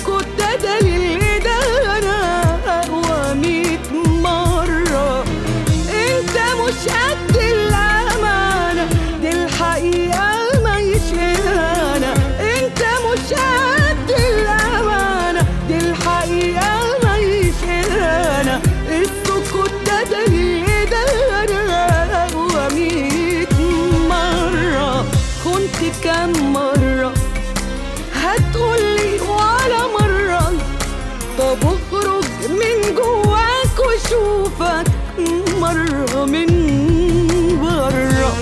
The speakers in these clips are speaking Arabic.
السكوت ده دليل ده انا اقوى 100 مرة. انت مش قد الامانة دي الحقيقة ما يشهانا. انت مش قد الامانة دي الحقيقة ما يشهانا. السكوت ده دليل ده انا اقوى 100 مرة. كنت كم مرة هتقولي ولا مرة؟ طب اخرج من جواك وشوفك مرة من برا.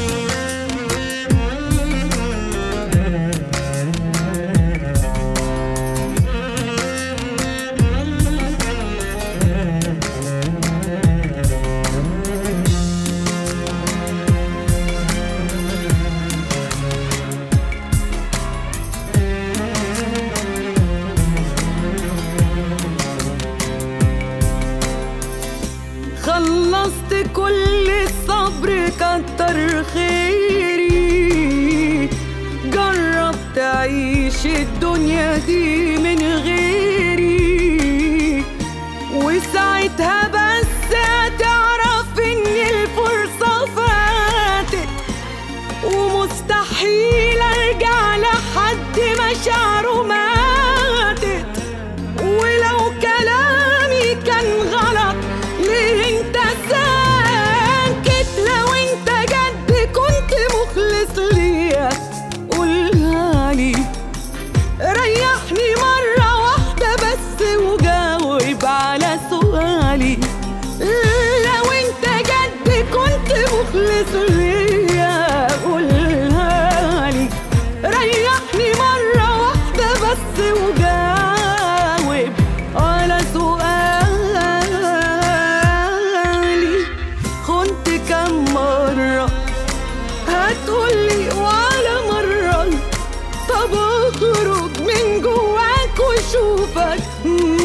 خلصت كل الصبر كتر خيري. جرب تعيش الدنيا دي من غيري، وساعتها بس هتعرف ان الفرصة فاتت، ومستحيل ارجع لحد مشاعره ماتت. ولو كلامي كان غلط ليه انت ساكت؟ لو انت جد كنت مخلص ليا قولها لي. ريحني مرة واحدة بس وجاوب على سؤالي. لو انت جد كنت مخلص ليا قولها لي. ريحني مرة واحدة بس وجاوب على سؤالي. كنت كم مرة هتقولي ولا مرة؟ طب اخرج من جواك وشوفك